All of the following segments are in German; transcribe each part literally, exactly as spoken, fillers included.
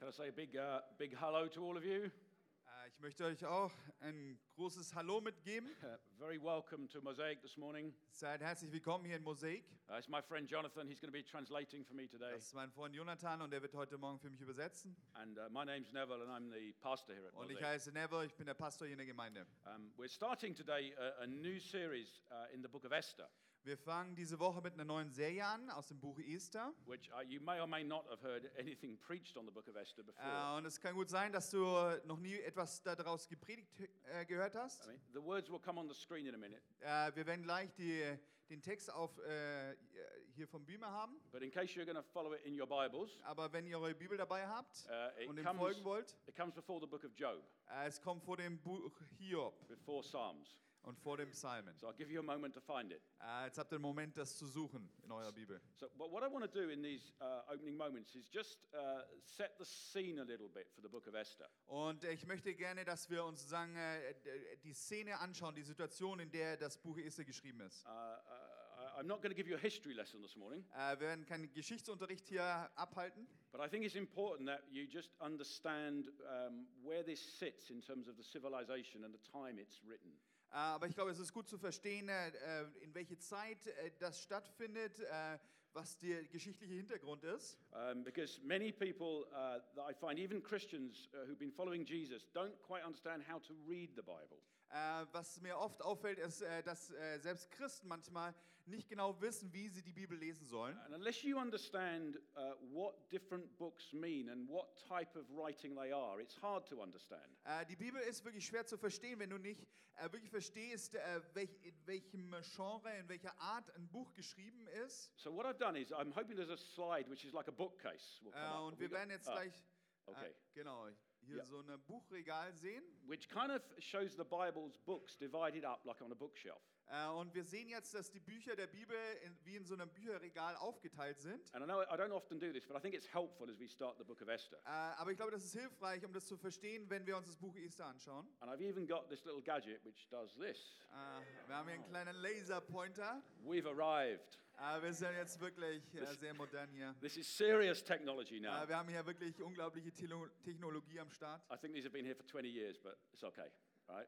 Can I say a big, uh, big hello to all of you? Äh, Ich möchte euch auch ein großes Hallo mitgeben. Uh, very welcome to Mosaic this morning. Seid herzlich willkommen hier in Mosaik. Uh, it's my friend Jonathan. He's going to be translating for me today. Das ist mein Freund Jonathan und er wird heute Morgen für mich übersetzen. And uh, my name's Neville, and I'm the pastor here at Und ich Mosaic. heiße Neville, ich bin der Pastor hier in der Gemeinde. Um, we're starting today a, a new series uh, in the book of Esther, Wir fangen diese Woche mit einer neuen Serie an aus dem Buch Esther. which uh, you may or may not have heard anything preached on the book of Esther before. Äh, und es kann gut sein, dass du noch nie etwas daraus gepredigt äh, gehört I hast. mean, the words will come on the screen in a minute, Äh, wir werden gleich die, den Text auf, äh, hier vom Beamer haben. but in case you're going to follow it in your Bibles, Aber wenn ihr eure Bibel dabei habt uh, it, und dem comes, folgen wollt, it comes before the book of Job, äh, es kommt vor dem Buch Hiob before Psalms. und vor dem Psalmen. So I'll give you a moment to find it. Äh, jetzt habt ihr einen Moment, das zu suchen in eurer Bibel. So, but what I want to do in these uh, opening moments is just uh, set the scene a little bit for the book of Esther. Und ich möchte gerne, dass wir uns sagen, äh, die Szene anschauen, die Situation, in der das Buch Esther geschrieben ist. Uh, uh, I'm not going to give you a history lesson this morning, Äh, wir werden keinen Geschichtsunterricht hier abhalten, but I think it's important that you just understand um, where this sits in terms of the civilization and the time it's written. äh, aber ich glaube, es ist gut zu verstehen, äh, in welche Zeit äh, das stattfindet, äh, was der geschichtliche Hintergrund ist. Um, because many people uh, that I find, even Christians uh, who've been following Jesus, don't quite understand how to read the Bible. Äh, was mir oft auffällt, ist, äh, dass äh, selbst Christen manchmal nicht genau wissen, wie sie die Bibel lesen sollen. And unless you understand uh, what different books mean and what type of writing they are, it's hard to understand. Äh, die Bibel ist wirklich schwer zu verstehen, wenn du nicht äh, wirklich verstehst, äh, welch, in welchem Genre, in welcher Art ein Buch geschrieben ist. So what I've done is, I'm hoping there's a slide which is like a bookcase. Will come Äh, up. und Have wir we got- werden jetzt ah, gleich okay. äh, genau hier Ja. so ein Buchregal sehen. Which kind of shows the Bible's books divided up like on a bookshelf. Äh, und wir sehen jetzt, dass die Bücher der Bibel in, wie in so einem Bücherregal aufgeteilt sind. And I know I don't often do this, but I think it's helpful as we start the book of Esther. Äh, aber ich glaube, das ist hilfreich, um das zu verstehen, wenn wir uns das Buch Esther anschauen. And I've even got this little gadget which does this. Äh, wir haben hier einen kleinen Laserpointer. We've arrived. Äh, wir sind jetzt wirklich äh, sehr modern hier. This is serious technology now. Äh, wir haben hier wirklich unglaubliche Telo- Technologie am Start. I think these have been here for twenty years, but it's okay, right?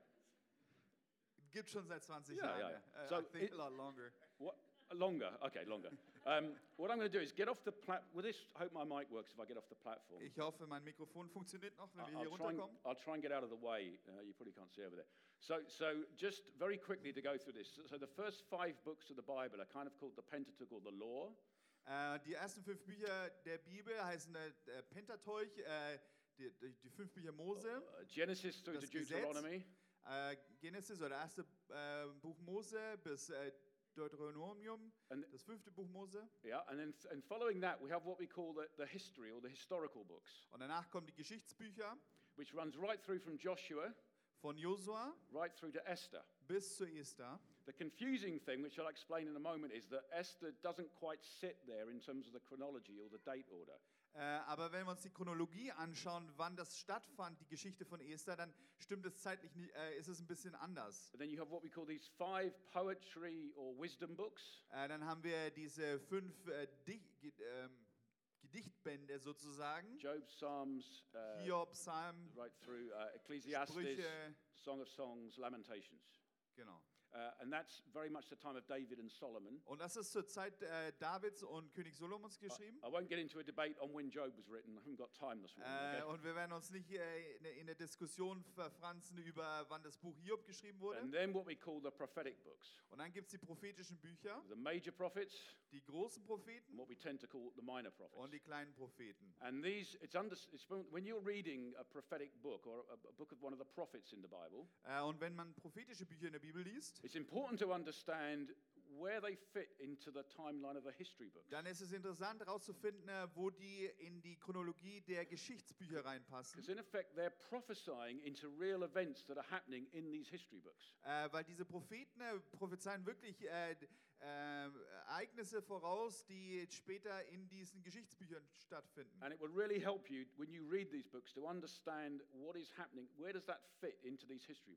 Gibt schon seit zwanzig Ja, Jahren. ja. ja. Äh, So I think it- a lot longer. What? Longer? Okay, longer. Um, what I'm going to do is get off the platform. With this, I hope my mic works if I get off the platform. Ich hoffe, mein Mikrofon funktioniert noch, wenn wir I'll hier try, and, runterkommen. I'll try and get out of the way. Uh, you probably can't see over there. So, so just very quickly to go through this. So the first five books of the Bible are kind of called the Pentateuch or the Law. Äh, die ersten fünf Bücher der Bibel heißen äh, Pentateuch, äh, die, die, die fünf Bücher Mose, Uh, Genesis through to Das Gesetz. Deuteronomy. äh, Genesis oder erste äh, Buch Mose bis äh, Deuteronomium, And- das fünfte Buch Mose. Yeah, and then and following that, we have what we call the, the history or the historical books, Und danach kommen die Geschichtsbücher which runs right through from Joshua von Josua right through to Esther. bis zu Esther. The confusing thing, which I'll explain in a moment, is that Esther doesn't quite sit there in terms of the chronology or the date order. Äh, aber wenn wir uns die Chronologie anschauen, wann das stattfand, die Geschichte von Esther, dann stimmt es zeitlich nicht, äh, ist es ein bisschen anders. And then you have what we call these five poetry or wisdom books, Äh, dann haben wir diese fünf äh, Di Ge ähm, Gedichtbände sozusagen. Job, Psalms, uh, Hiob, Psalm, right through uh, Ecclesiastes, Sprüche. Song of Songs, Lamentations. genau. Uh, and that's very much the time of David and Solomon. Und das ist zur Zeit äh, Davids und König Solomons geschrieben. I won't get into a debate on when Job was written. I haven't got time this morning. Äh, Okay? und wir werden uns nicht äh, in, in der Diskussion verfranzen über, wann das Buch Hiob geschrieben wurde. And then what we call the prophetic books, Und dann gibt es die prophetischen Bücher, the major prophets, die großen and Propheten what we tend to call the minor und prophets. die kleinen Propheten. And these, it's under, it's, when you're reading a prophetic book or a, a book of one of the prophets in the Bible, Äh, und wenn man prophetische Bücher in der Bibel liest, it's important to understand where they fit into the timeline of the history books. dann ist es interessant herauszufinden, äh, wo die in die Chronologie der Geschichtsbücher reinpassen. Because in effect, they're prophesying into real events that are happening in these history books. Äh, weil diese Propheten äh, prophezeien wirklich äh, äh, Ereignisse voraus, die später in diesen Geschichtsbüchern stattfinden. And it will really help you when you read these books to understand what is happening. Where does that fit into these history books?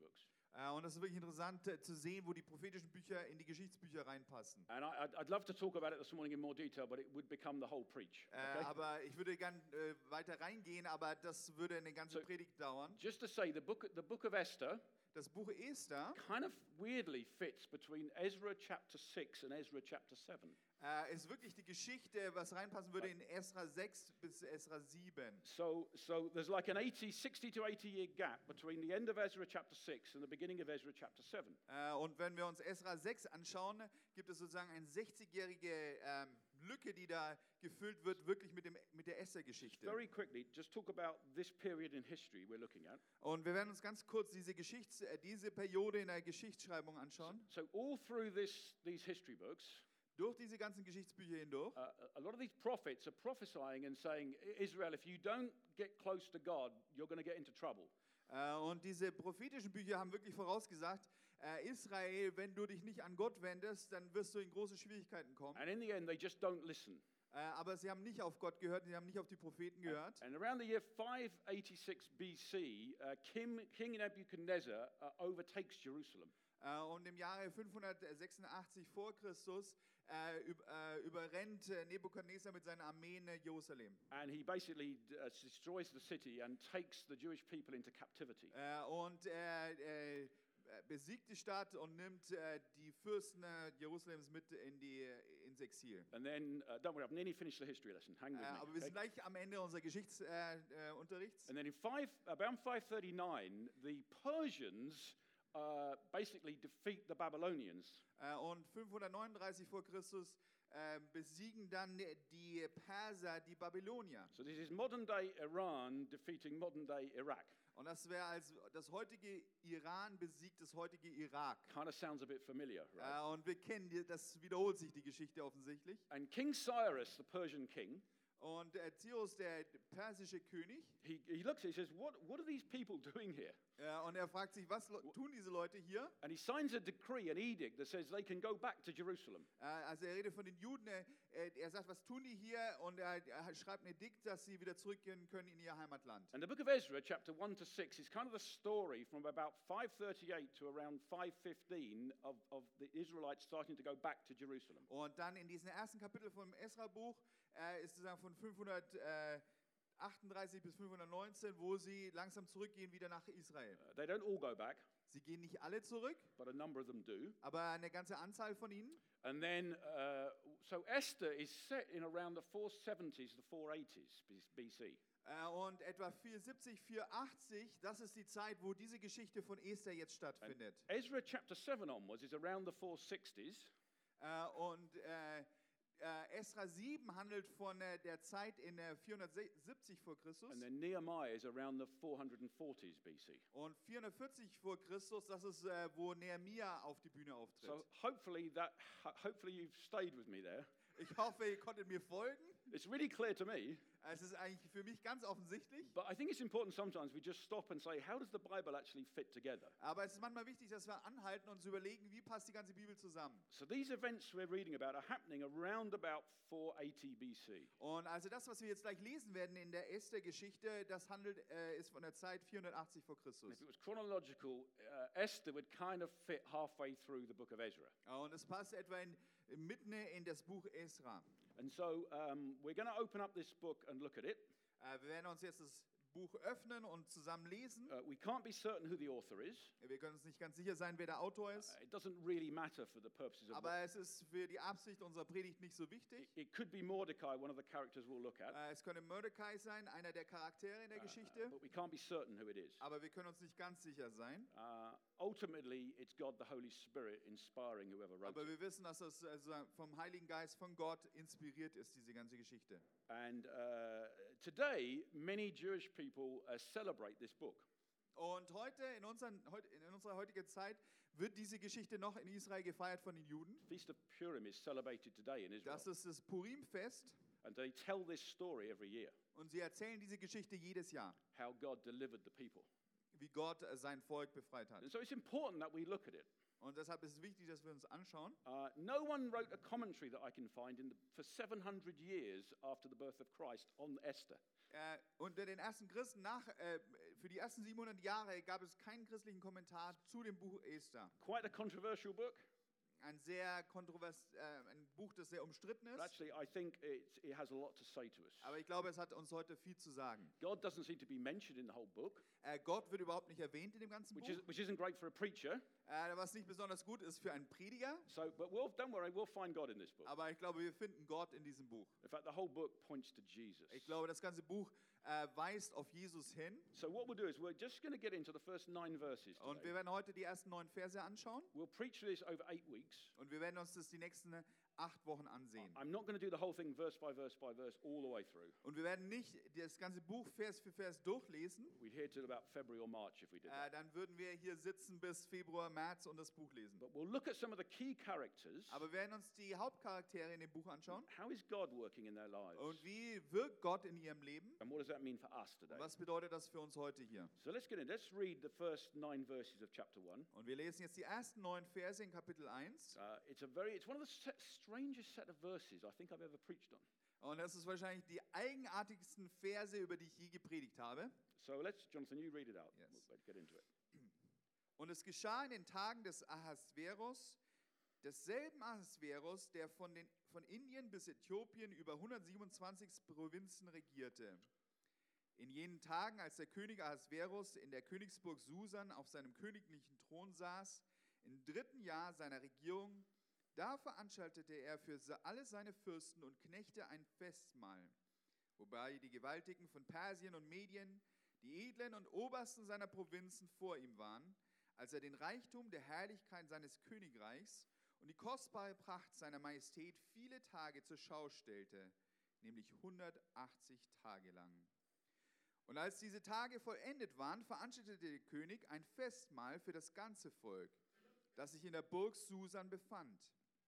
Äh, und das ist wirklich interessant äh, zu sehen, wo die prophetischen Bücher in die Geschichtsbücher reinpassen. And I, I'd, I'd love to talk about it this morning in more detail, but it would become the whole preach. Äh, Okay? aber ich würde gern äh, weiter reingehen, aber das würde eine ganze So- Predigt dauern. Just to say, the book, the book of Esther Das Buch Esther kind of weirdly fits between Ezra chapter six and Ezra chapter seven. äh, ist wirklich die Geschichte, was reinpassen würde in Esra sechs bis Esra sieben. So, so there's like an eighty, sixty to eighty year gap between the end of Ezra chapter six and the beginning of Ezra chapter seven. Äh, und wenn wir uns Esra sechs anschauen, gibt es sozusagen eine sechzigjährige ähm, Lücke, die da gefüllt wird, wirklich mit, dem, mit der Esther-Geschichte. Very quickly, just talk about this period in history we're looking at. Und wir werden uns ganz kurz diese, Geschichts-, äh, diese Periode in der Geschichtsschreibung anschauen. So all through this, these history books, Durch diese ganzen Geschichtsbücher hindurch. uh, a lot of these prophets are prophesying and saying, Israel, if you don't get close to God, you're going to get into trouble. Äh, und diese prophetischen Bücher haben wirklich vorausgesagt, äh, Israel, wenn du dich nicht an Gott wendest, dann wirst du in große Schwierigkeiten kommen. And in the end, they just don't listen. Äh, aber sie haben nicht auf Gott gehört, sie haben nicht auf die Propheten gehört. And around the year five eighty-six B C, uh, Kim, King Nebuchadnezzar uh, overtakes Jerusalem. Äh, und im Jahre fünfhundertsechsundachtzig vor Christus äh, üb, äh, überrennt äh, Nebukadnezar mit seinen Armeen äh, Jerusalem. And he basically uh, destroys the city and takes the Jewish people into captivity. Äh, und er äh, besiegt die Stadt und nimmt äh, die Fürsten äh, Jerusalems mit in die, ins Exil. And then, uh, don't worry, I've nearly finished the history lesson. Hang Äh, with aber me. wir okay? sind gleich am Ende unseres Geschichtsunterrichts. Äh, äh, Unterrichts. And then in five, about five thirty-nine, the Persians uh, basically defeat the Babylonians. Äh, und fünfhundertneununddreißig vor Christus äh, besiegen dann die Perser die Babylonier. So this is modern day Iran defeating modern day Iraq. Und das wäre als das heutige Iran besiegt das heutige Irak. Kind of sounds a bit familiar, right? Äh, und wir kennen, die, das wiederholt sich die Geschichte offensichtlich. And King Cyrus, the Persian king, Und äh, Cyrus, der persische König, he, he looks at it, he says, what, what are these people doing here? äh, und er fragt sich, was lo- tun diese Leute hier? And he signs a decree, an edict that says they can go back to Jerusalem. Äh, also er redet von den Juden, äh, er sagt, was tun die hier? Und er, er schreibt ein Edikt, dass sie wieder zurückgehen können in ihr Heimatland. And the book of Ezra, chapter one to six, is kind of the story from about five thirty-eight to around five fifteen of, of the Israelites starting to go back to Jerusalem. Und dann in diesem ersten Kapitel vom Esra-Buch äh, ist sozusagen von fünfhundertachtunddreißig bis fünfhundertneunzehn, wo sie langsam zurückgehen wieder nach Israel. Uh, they don't all go back, Sie gehen nicht alle zurück, but a number of them do. aber eine ganze Anzahl von ihnen. And then, uh, so Esther is set in around the four seventies, the four eighties B C. Äh, und etwa vierhundertsiebzig, vierhundertachtzig, das ist die Zeit, wo diese Geschichte von Esther jetzt stattfindet. Ezra chapter seven onwards is around the four sixties. Äh, und äh, äh, Esra sieben handelt von äh, der Zeit in äh, vierhundertsiebzig vor Christus. And then Nehemiah is around the four forties B C. Und vierhundertvierzig vor Christus, das ist, äh, wo Nehemia auf die Bühne auftritt. So hopefully that, ho- hopefully you've stayed with me there. Ich hoffe, ihr konntet mir folgen. It's really clear to me, Es ist eigentlich für mich ganz offensichtlich. but I think it's important sometimes we just stop and say, how does the Bible actually fit together? Aber es ist manchmal wichtig, dass wir anhalten und uns überlegen, wie passt die ganze Bibel zusammen. So these events we're reading about are happening around about four eighty B C. Und also das, was wir jetzt gleich lesen werden in der Esther-Geschichte, das handelt, äh, ist von der Zeit vierhundertachtzig vor And Christus. if it was chronological, uh, Esther would kind of fit halfway through the book of Ezra. Und es passt etwa in, mitten in das Buch Esra. And so um, we're going to open up this book and look at it. Äh, wir werden uns jetzt das Buch öffnen und zusammen lesen. Uh, we can't be certain who the author is. Wir können uns nicht ganz sicher sein, wer der Autor ist. Uh, it doesn't really matter for the purposes of Aber es ist für die Absicht unserer Predigt nicht so wichtig. it, it could be Mordecai, one of the characters we'll look at. Äh, Es könnte Mordecai sein, einer der Charaktere in der Uh, Geschichte. but we can't be certain who it is. Aber wir können uns nicht ganz sicher sein. Uh, ultimately, it's God the Holy Spirit inspiring whoever wrote Aber it. wir wissen, dass das also vom Heiligen Geist von Gott inspiriert ist, diese ganze Geschichte. And uh, today, many Jewish people uh, celebrate this book. Und heute in, unseren, heut- in unserer heutigen Zeit wird diese Geschichte noch in Israel gefeiert von den Juden. Feast of Purim is celebrated today in Israel. Das ist das Purim-Fest. And they tell this story every year, Und sie erzählen diese Geschichte jedes Jahr. how God delivered the people. wie Gott äh, sein Volk befreit hat. And so it's important that we look at it. Und deshalb ist es wichtig, dass wir uns anschauen. Uh, no one wrote a commentary that I can find in the, for seven hundred years after the birth of Christ on Esther. Äh, unter den ersten Christen nach, äh, für die ersten siebenhundert Jahre gab es keinen christlichen Kommentar zu dem Buch Esther. Quite a controversial book. Ein sehr kontrovers, äh, ein Buch, das sehr umstritten But ist. actually, I think it's, it has a lot to say to us. Aber ich glaube, es hat uns heute viel zu sagen. God doesn't seem to be mentioned in the whole book, Äh, Gott wird überhaupt nicht erwähnt in dem ganzen which, Buch, is, which isn't great for a preacher. äh, was nicht besonders gut ist für einen Prediger. So, but we'll, don't worry, we'll find God in this book. Aber ich glaube, wir finden Gott in diesem Buch. In fact, the whole book points to Jesus. Ich glaube, das ganze Buch äh, weist auf Jesus hin. So what we'll do is we're just going to get into the first nine verses Und wir today. werden heute die ersten neun Verse anschauen. We'll preach this over eight weeks. Und wir werden uns das die nächsten acht Wochen ansehen. I'm not going to do the whole thing verse by verse by verse all the way through. Und wir werden nicht das ganze Buch Vers für Vers durchlesen. We'd here till about February or March if we did that. Äh, dann würden wir hier sitzen bis Februar, März und das Buch lesen. But we'll look at some of the key characters. Aber wir werden uns die Hauptcharaktere in dem Buch anschauen. How is God working in their lives? Und wie wirkt Gott in ihrem Leben? And what does that mean for us today? Und was bedeutet das für uns heute hier? So let's get in. Let's read the first nine verses of chapter one. Und wir lesen jetzt die ersten neun Verse in Kapitel eins. Uh, it's a very, it's one of the set, strangest set of verses I think I've ever preached on. Und das ist wahrscheinlich die eigenartigsten Verse, über die ich je gepredigt habe. So let's, Jonathan, you read it out. Yes. We'll get into it. Und es geschah in den Tagen des Ahasveros, desselben Ahasveros, der von, den, von Indien bis Äthiopien über hundertsiebenundzwanzig Provinzen regierte. In jenen Tagen, als der König Ahasveros in der Königsburg Susan auf seinem königlichen Thron saß, im dritten Jahr seiner Regierung, da veranstaltete er für se- alle seine Fürsten und Knechte ein Festmahl, wobei die Gewaltigen von Persien und Medien, die Edlen und Obersten seiner Provinzen vor ihm waren, als er den Reichtum der Herrlichkeit seines Königreichs und die kostbare Pracht seiner Majestät viele Tage zur Schau stellte, nämlich hundertachtzig Tage lang. Und als diese Tage vollendet waren, veranstaltete der König ein Festmahl für das ganze Volk, das sich in der Burg Susan befand,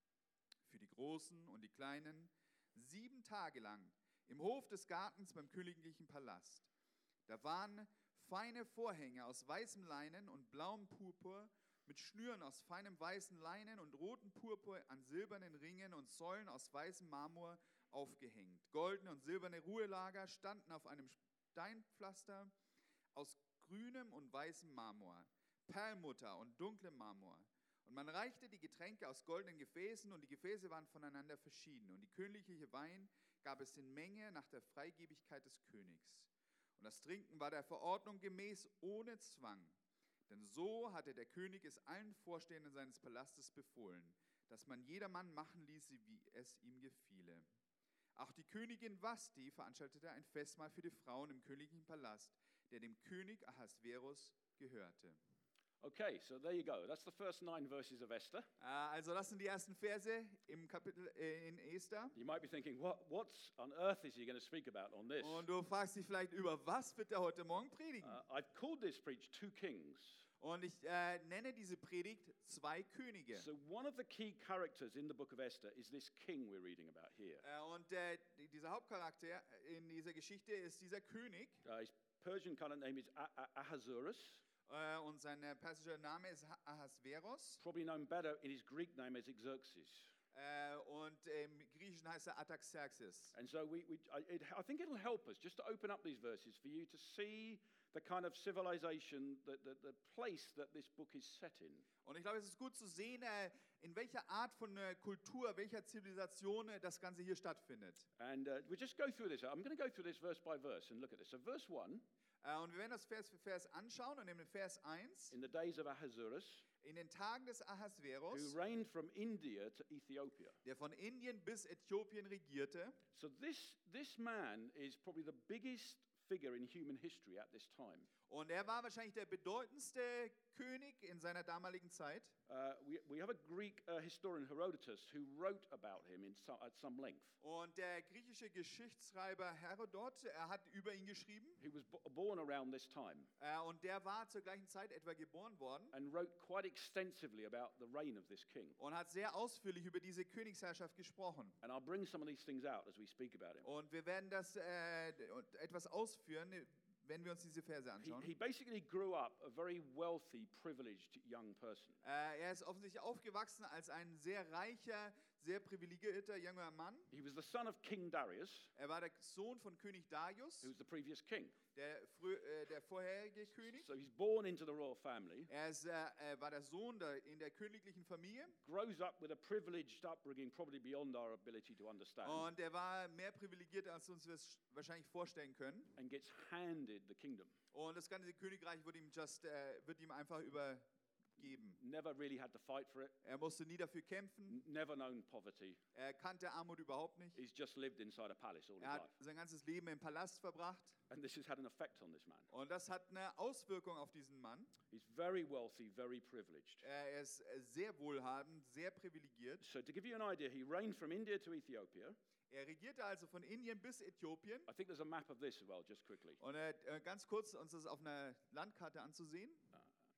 für die Großen und die Kleinen, sieben Tage lang, im Hof des Gartens beim königlichen Palast. Da waren feine Vorhänge aus weißem Leinen und blauem Purpur, mit Schnüren aus feinem weißen Leinen und rotem Purpur an silbernen Ringen und Säulen aus weißem Marmor aufgehängt. Goldene und silberne Ruhelager standen auf einem Steinpflaster aus grünem und weißem Marmor, Perlmutter und dunklem Marmor. Und man reichte die Getränke aus goldenen Gefäßen und die Gefäße waren voneinander verschieden. Und die königliche Wein gab es in Menge nach der Freigebigkeit des Königs. Und das Trinken war der Verordnung gemäß ohne Zwang. Denn so hatte der König es allen Vorstehenden seines Palastes befohlen, dass man jedermann machen ließe, wie es ihm gefiele. Auch die Königin Vasti veranstaltete ein Festmahl für die Frauen im königlichen Palast, der dem König Ahasveros gehörte. Okay, so there you go. That's the first nine verses of Esther. Äh, Also das sind die ersten Verse im Kapitel äh, in Esther. You might be thinking, what, what on earth is he going to speak about on this? Und du fragst dich vielleicht, über was wird er heute Morgen predigen? Uh, I've called this preach Two Kings. Und ich äh, nenne diese Predigt zwei Könige. So one of the key characters in the book of Esther is this king we're reading about here. Äh, Und äh, die- dieser Hauptcharakter in dieser Geschichte ist dieser König. Uh, his Persian kind of name is Ah- Ah- Ahasuerus, Äh, Und sein äh, persischer Name ist Ha- Ahasveros. probably known better in his Greek name as Xerxes. Äh, Und im Griechischen heißt er Artaxerxes. And so we, we I, it, I think it'll help us just to open up these verses for you to see the kind of civilization, the, the, the place that this book is set in. Und ich glaube, es ist gut zu sehen, äh, in welcher Art von äh, Kultur, welcher Zivilisation äh, das Ganze hier stattfindet. And uh, we just go through this. I'm going to go through this verse by verse and look at this. So verse one, Äh, Und wir werden das Vers für Vers anschauen und in Vers eins, in the days of Ahasuerus, in den Tagen des who Ahasveros, reigned from India to Ethiopia. der von Indien bis Äthiopien regierte. So this, this man is probably the biggest figure in human history at this time. Und er war wahrscheinlich der bedeutendste König in seiner damaligen Zeit. Uh, we, we have a Greek uh, historian, Herodotus, who wrote about him in so, at some length. Und der griechische Geschichtsschreiber Herodot, er hat über ihn geschrieben. He was b- born around this time Äh, Und der war zur gleichen Zeit etwa geboren worden and wrote quite extensively about the reign of this king. und hat sehr ausführlich über diese Königsherrschaft gesprochen. And I'll bring some of these things out as we speak about him. Und wir werden das äh, und etwas ausführen, wenn wir uns diese Verse He, anschauen. he basically grew up a very wealthy, privileged young person. Äh, er ist offensichtlich aufgewachsen als ein sehr reicher, sehr privilegierter junger Mann. He was the son of King Darius, Er war der Sohn von König Darius, who was the previous king. der, frü äh, der vorherige König. So he's born into the royal family, Er ist, äh, er war der Sohn der, in der königlichen Familie grows up with a privileged upbringing, probably beyond our ability to understand, und er war mehr privilegiert, als uns wir es wahrscheinlich vorstellen können. and gets handed the kingdom. Und das ganze Königreich wird ihm, just, äh, wird ihm einfach übergeben. Never really had to fight for it, Er musste nie dafür kämpfen. n- never known poverty. Er kannte Armut überhaupt nicht. He's just lived inside a palace all his Er hat life. sein ganzes Leben im Palast verbracht. And this has had an effect on this man. Und das hat eine Auswirkung auf diesen Mann. He's very wealthy, very privileged. Er ist äh, sehr wohlhabend, sehr privilegiert. So to give you an idea, he reigned from India to Ethiopia. Er regierte also von Indien bis Äthiopien. I think there's a map of this as well, just quickly. Und äh, äh, ganz kurz uns das auf einer Landkarte anzusehen. Uh,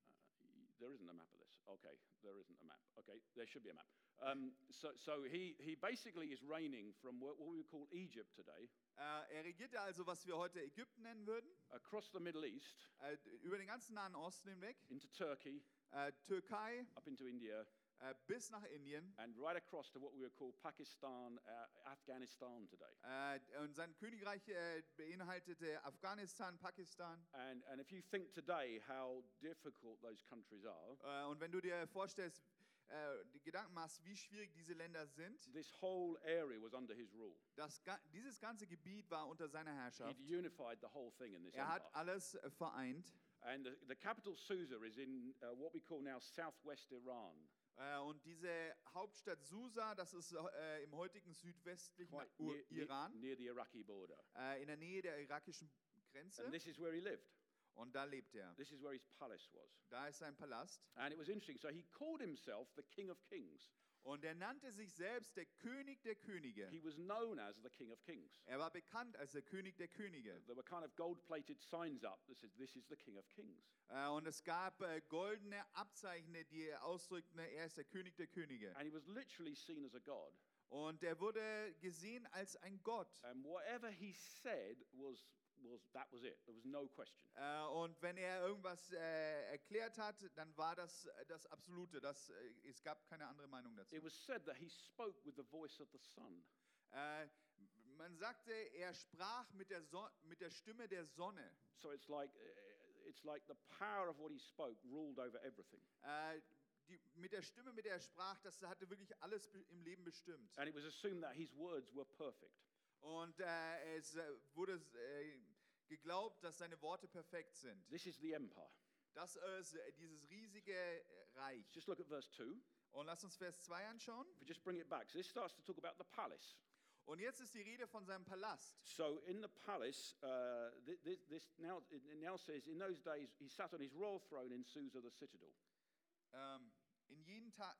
uh, there isn't a map of this. Okay, there isn't a map. Okay, there should be a map. Um, so so he, he basically is reigning from what, what we would call Egypt today, Äh, er regierte also, was wir heute Ägypten nennen würden, across the Middle East, äh, über den ganzen Nahen Osten hinweg, into Turkey, äh, Türkei up into India, äh, bis nach Indien. and right across to what we would call Pakistan, uh, Afghanistan today. Äh, und sein Königreich äh, beinhaltete Afghanistan, Pakistan. And, and if you think today how difficult those countries are, Äh, und wenn du dir vorstellst, äh, die Gedanken machst, wie schwierig diese Länder sind, this whole area was under his rule. das, ga- dieses ganze Gebiet war unter seiner Herrschaft. He'd unified the whole thing in this Er hat empire. alles äh, vereint. And the, the capital Susa is in uh, what we call now southwest Iran, Äh, und diese Hauptstadt Susa, das ist äh, im heutigen südwestlichen quite Ur- near, near, Iran, near the Iraqi border. äh, in der Nähe der irakischen Grenze. And this is where he lived. Und da lebt er. This is where his palace was. Da ist sein Palast. And it was interesting. So he called himself the King of Kings. Und er nannte sich selbst der König der Könige. He was known as the King of Kings. Er war bekannt als der König der Könige. There were kind of gold-plated signs up that said, "This is the King of Kings." Äh, und es gab äh, goldene Abzeichen, die ausdrückten, er ist der König der Könige. And he was literally seen as a god. Und er wurde gesehen als ein Gott. And whatever he said was, was that was it. There was no question. Äh, und wenn er irgendwas äh, erklärt hat, dann war das äh, das Absolute. Das, äh, es gab keine andere Meinung dazu. It was said that he spoke with the voice of the sun. Äh, man sagte, er sprach mit der, Son mit der Stimme der Sonne. So it's like, uh, it's like the power of what he spoke ruled over everything. Äh, die, mit der Stimme, mit der er sprach, das hatte wirklich alles be- im Leben bestimmt. And it was assumed that his words were perfect. Und äh, es äh, wurde äh, geglaubt, dass seine Worte perfekt sind. This is the empire. Das ist äh, dieses riesige äh, Reich. Just look at verse two. Und lass uns Vers zwei anschauen. If we just bring it back. So this starts to talk about the palace. Und jetzt ist die Rede von seinem Palast. So in the palace, uh, this, this, this now, it now says, in those days, he sat on his royal throne in Susa, the citadel. Ähm, in jeden Tag.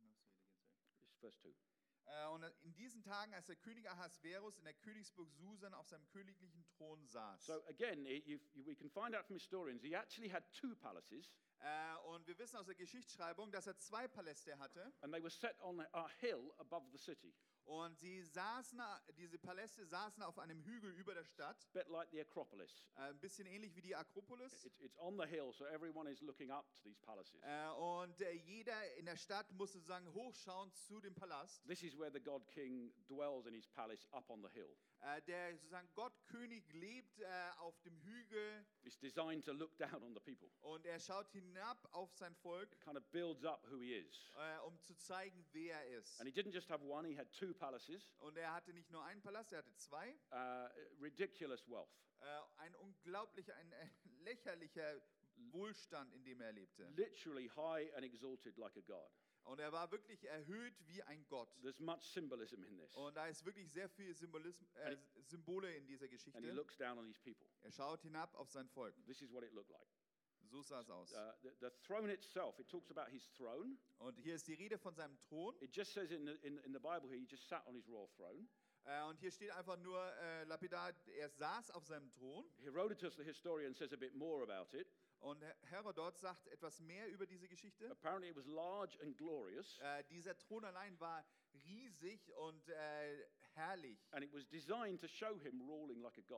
It's verse two. Äh, und in diesen Tagen, als der König Ahasverus in der Königsburg Susan auf seinem königlichen Thron saß. So again, it, you, you, we can find out from historians, he actually had two palaces, Äh, und wir wissen aus der Geschichtsschreibung, dass er zwei Paläste hatte. and they were set on a hill above the city, Und sie saßen, diese Paläste saßen auf einem Hügel über der Stadt. a bit like the Acropolis. Äh, ein bisschen ähnlich wie die Akropolis. It, it's on the hill, so everyone is looking up to these palaces. Äh, und äh, jeder in der Stadt musste sagen, hochschauen zu dem Palast. This is where the God King dwells in his palace up on the hill. Äh, der sozusagen Gott König lebt äh, auf dem Hügel It's designed to look down on the people. und er schaut hinab auf sein Volk, It kind of builds up who he is. äh, um zu zeigen, wer er ist. And he didn't just have one, he had two palaces. Und er hatte nicht nur einen Palast, er hatte zwei. Uh, ridiculous wealth. Äh, ein unglaublicher, ein äh, lächerlicher Wohlstand, in dem er lebte. Literally high and exalted like a god. Und er war wirklich erhöht wie ein Gott. There's much symbolism in this. Und da ist wirklich sehr viel Symbolism, äh, Symbole in dieser And he Geschichte. looks down on his people. Er schaut hinab auf sein Volk. This is what it looked like. So sah es aus. Uh, the, the throne itself, it talks about his throne. Und hier ist die Rede von seinem Thron. It just says in the, in, in the Bible here, he just sat on his royal throne. Äh, und hier steht einfach nur äh, lapidar, er saß auf seinem Thron. Herodotus, the historian, says a bit more about it. Und Her- Herodot sagt etwas mehr über diese Geschichte. Apparently it was large and glorious, Äh, dieser Thron allein war riesig und äh, herrlich. and it was designed to show him ruling like a god.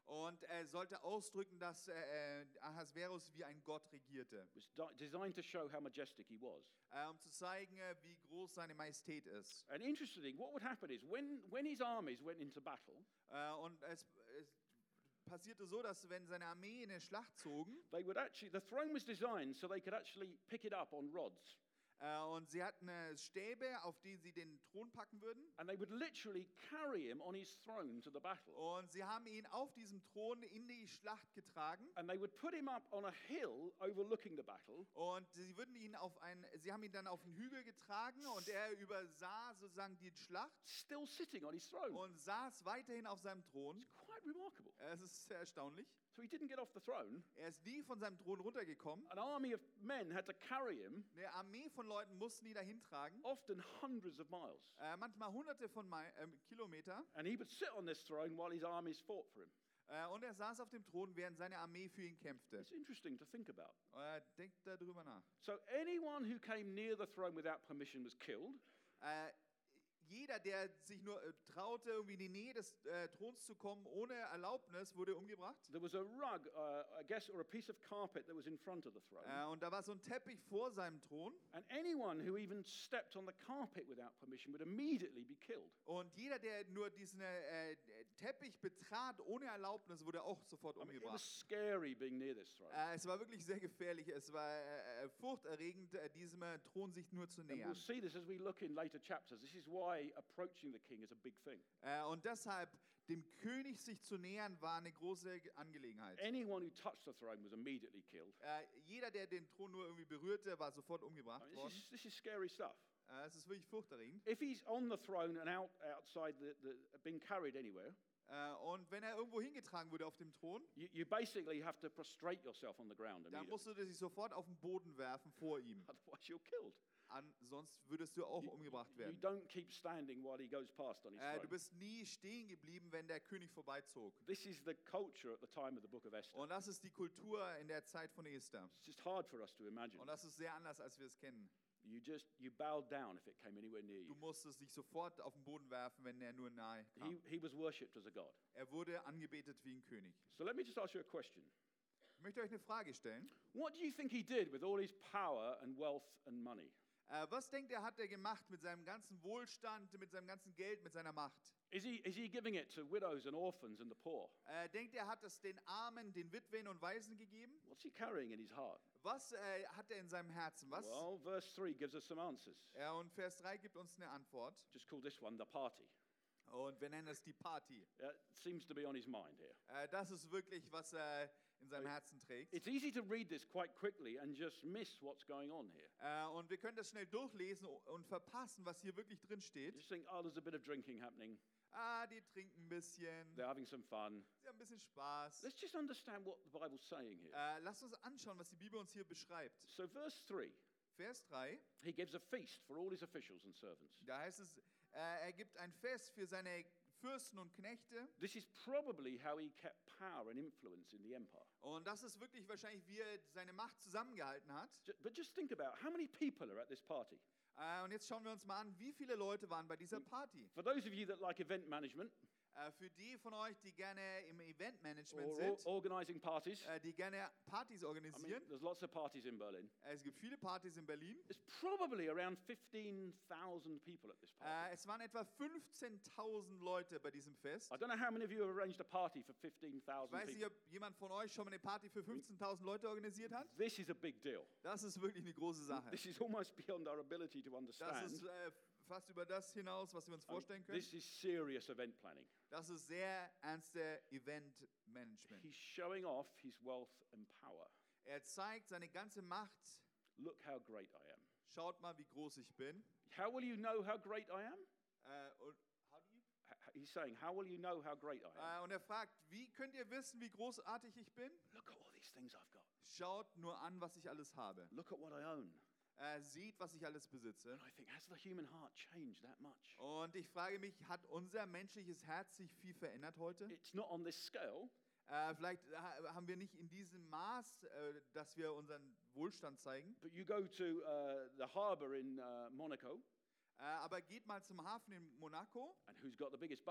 Und er sollte ausdrücken, dass äh, Ahasverus wie ein Gott regierte, It was di- designed to show how majestic he was. äh, um zu zeigen, äh, wie groß seine Majestät ist. And interestingly, what would happen is when, when his armies went into battle, Äh, und es, es passierte so, dass wenn seine Armee in eine Schlacht zogen, they would actually, the throne was designed so they could actually pick it up on rods. äh, und sie hatten äh, Stäbe, auf die sie den Thron packen würden. And they would literally carry him on his throne to the battle. Und sie haben ihn auf diesem Thron in die Schlacht getragen. And they would put him up on a hill overlooking the battle. Und sie würden ihn auf ein, sie haben ihn dann auf einen Hügel getragen und er übersah sozusagen die Schlacht Still sitting on his throne. und saß weiterhin auf seinem Thron. It's quite remarkable. Es ist sehr erstaunlich. So he didn't get off the throne. Er ist nie von seinem Thron runtergekommen. An army of men had to carry him, Eine Armee von Leuten mussten ihn dahin tragen. often hundreds of miles. Äh, manchmal hunderte von Mei- ähm, Kilometer. And he would sit on this throne while his armies fought for him. Äh, und er saß auf dem Thron, während seine Armee für ihn kämpfte. It's interesting to think about. Äh, denkt darüber nach. So anyone who came near the throne without permission was killed. Äh, jeder, der sich nur äh, traute, irgendwie in die Nähe des äh, Throns zu kommen, ohne Erlaubnis, wurde umgebracht. There was a rug, uh, I guess, or a piece of carpet that was in front of the throne. Äh, und da war so ein Teppich vor seinem Thron. And anyone who even stepped on the carpet without permission would immediately be killed. Und jeder, der nur diesen äh, Teppich betrat, ohne Erlaubnis, wurde auch sofort I mean, it was umgebracht. scary being near this throne. Äh, es war wirklich sehr gefährlich. Es war äh, äh, furchterregend, äh, diesem äh, Thron sich nur zu And we'll nähern. see this as we look in later chapters. This is why approaching the king is a big thing. Äh, und deshalb, dem König sich zu nähern, war eine große Angelegenheit. Anyone who touched the throne was immediately killed. Äh, jeder, der den Thron nur irgendwie berührte, war sofort I umgebracht mean, worden. this, is, this is scary stuff. Äh, es ist wirklich furchterregend. If he's on the throne and out outside, the, the, being carried anywhere, Äh, und wenn er irgendwo hingetragen wurde auf dem Thron, you, you basically have to prostrate yourself on the ground dann immediately. musst du dich sofort auf den Boden werfen vor ihm. Otherwise, you're killed. Ansonsten würdest du auch You, umgebracht you werden. don't keep standing while he goes past on his Äh, du throne. bist nie stehen geblieben, wenn der König vorbeizog. This is the culture at the time of the book of Esther. Und das ist die Kultur in der Zeit von Esther. It's just hard for us to imagine. Und das ist sehr anders, als wir es kennen. You just you bowed down if it came anywhere near Du you. musstest dich sofort auf den Boden werfen, wenn er nur nahe kam. He, he was worshipped as a god. Er wurde angebetet wie ein König. So let me just ask you a question. Ich möchte euch eine Frage stellen. What do you think he did with all his power and wealth and money? Äh, was denkt er, hat er gemacht mit seinem ganzen Wohlstand, mit seinem ganzen Geld, mit seiner Macht? Is he, is he giving it to widows and orphans and the poor? Äh, denkt er, hat es den Armen, den Witwen und Waisen gegeben? What's he carrying in his heart? Was äh, hat er in seinem Herzen? Was? Well, verse three gives us some answers. Ja, und Vers drei gibt uns eine Antwort. Just call this one the party. Und wir nennen es die Party. Uh, it seems to be on his mind here. Äh, das ist wirklich, was er in seinem Herzen trägt. It's easy to read this quite quickly and just miss what's going on here. Äh, und wir können das schnell durchlesen und verpassen, was hier wirklich drin You steht. just think, oh, there's a bit of drinking happening. Ah, die trinken ein bisschen, They're having some fun. sie haben ein bisschen Spaß. Let's just understand what the Bible's saying here. Äh, lasst uns anschauen, was die Bibel uns hier beschreibt. So, verse three, Vers drei, he gives a feast for all his officials and servants. da heißt es, äh, er gibt ein Fest für seine Fürsten und Knechte. This is probably how he kept power and influence in the empire. Und das ist wirklich wahrscheinlich, wie er seine Macht zusammengehalten hat. Ju- But just think about how many people are at this party. Äh, und jetzt schauen wir uns mal an, wie viele Leute waren bei dieser Party. For those of you that like event management Äh, für die von euch, die gerne im Eventmanagement or sind, or organizing parties, äh, die gerne Partys I mean, organisieren. there's lots of parties in Berlin. Äh, es gibt viele Partys in Berlin. There's probably around fifteen thousand people at this party. Äh, es waren etwa fünfzehntausend Leute bei diesem Fest. I don't know how many of you have arranged a party for fifteen Ich thousand weiß nicht, people. ob jemand von euch schon mal eine Party für fünfzehntausend Leute organisiert hat. This is a big deal. Das ist wirklich eine große Sache. This is almost beyond our ability to Das understand. ist äh, fast über das hinaus, was wir uns I mean, vorstellen können. this is serious event planning. Das ist sehr ernste Eventmanagement. He's showing off his wealth and power. Er zeigt seine ganze Macht. Look how great I am. Schaut mal, wie groß ich bin. How will you know how great I am? Äh, und, how do you? H- h- He's saying, how will you know how great I am? Äh, und er fragt, wie könnt ihr wissen, wie großartig ich bin? Look at all these things I've got. Schaut nur an, was ich alles habe. Look at what I own. Äh, sieht, was ich alles besitze. And I think, has the human heart changed that much? Und ich frage mich, hat unser menschliches Herz sich viel verändert heute? It's not on this scale, Äh, vielleicht ha haben wir nicht in diesem Maß, äh, dass wir unseren Wohlstand zeigen. but you go to uh, the harbour in uh, Monaco, Äh, aber geht mal zum Hafen in Monaco. and who's got the biggest boat?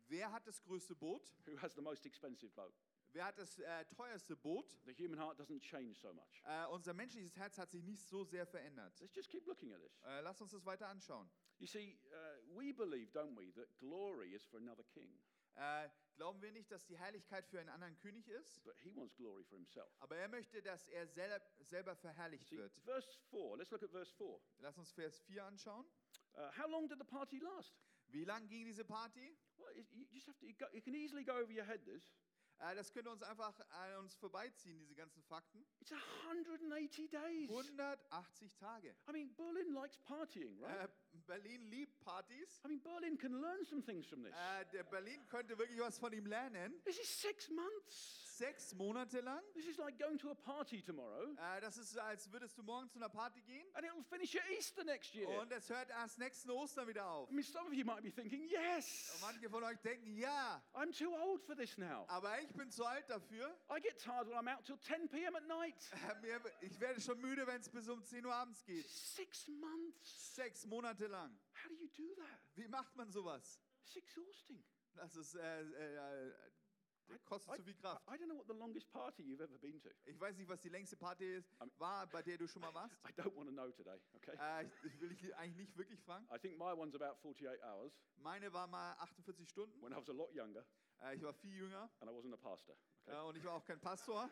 Wer hat das größte Boot? Who has the most expensive boat? Wer hat das äh, teuerste Boot? The human heart doesn't change so much. Äh, unser menschliches Herz hat sich nicht so sehr verändert. Let's just keep looking at this. Äh, lass uns das weiter anschauen. You see, uh, we believe, don't we, that glory is for another king, Äh, glauben wir nicht, dass die Herrlichkeit für einen anderen König ist? but he wants glory for himself. Aber er möchte, dass er sel selber verherrlicht See, wird. verse four, let's look at verse four. Lass uns Vers vier anschauen. Uh, how long did the party last? Wie lang ging diese Party? Well, it, you just have to, you, go, you can easily go over your head this. Äh, das könnte uns einfach an uns vorbeiziehen, diese ganzen Fakten. It's one hundred eighty days. hundertachtzig Tage. I mean, Berlin likes partying, right? Äh, Berlin liebt Partys. I mean, Berlin can learn some things from this. Äh, der Berlin könnte wirklich was von ihm lernen. This is six months. Sechs Monate lang. This is like going to a party tomorrow, Äh, das ist, als würdest du morgen zu einer Party gehen. and it'll finish at Easter next year. Und es hört erst nächsten Ostern wieder auf. I mean, some of you might be thinking, Und yes, manche von euch denken, ja, I'm too old for this now. aber ich bin zu alt dafür. I get tired when I'm out till ten p.m. at night. Äh, mir, ich werde schon müde, wenn es bis um zehn Uhr abends geht. Six months. Sechs Monate lang. How do you do that? Wie macht man sowas? It's exhausting. Das ist, äh, äh, äh, kostet zu viel Kraft. I don't know what the longest party you've ever been to. Ich weiß nicht, was die längste Party ist, I'm- war, bei der du schon mal warst. I don't want to know today, okay? Äh, ich, ich will dich eigentlich nicht wirklich fragen. I think my one's about forty-eight hours Meine war mal achtundvierzig Stunden. when I was a lot younger Äh, ich war viel jünger and I wasn't a pastor. Okay? äh, und ich war auch kein Pastor.